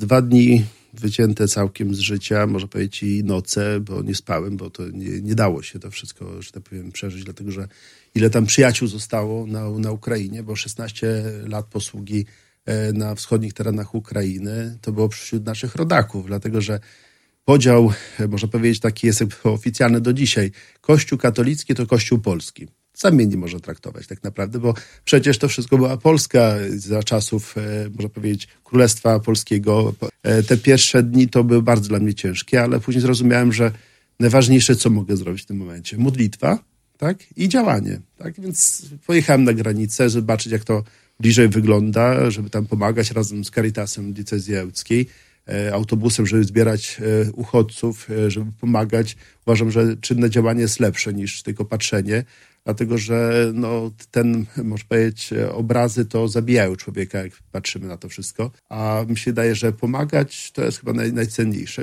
2 dni wycięte całkiem z życia, można powiedzieć i noce, bo nie spałem, bo to nie dało się to wszystko, że tak powiem, przeżyć, dlatego że ile tam przyjaciół zostało na Ukrainie, bo 16 lat posługi na wschodnich terenach Ukrainy to było wśród naszych rodaków, dlatego że podział, można powiedzieć, taki jest oficjalny do dzisiaj. Kościół katolicki to Kościół polski. Zamiennie można traktować tak naprawdę, bo przecież to wszystko była Polska za czasów, można powiedzieć, Królestwa Polskiego. Te pierwsze dni to były bardzo dla mnie ciężkie, ale później zrozumiałem, że najważniejsze, co mogę zrobić w tym momencie, modlitwa, tak, i działanie. Tak? Więc pojechałem na granicę, żeby zobaczyć, jak to bliżej wygląda, żeby tam pomagać razem z Caritasem Diecezji Ełckiej, autobusem, żeby zbierać uchodźców, żeby pomagać. Uważam, że czynne działanie jest lepsze niż tylko patrzenie, dlatego że można powiedzieć, obrazy to zabijają człowieka, jak patrzymy na to wszystko. A mi się wydaje, że pomagać to jest chyba najcenniejsze.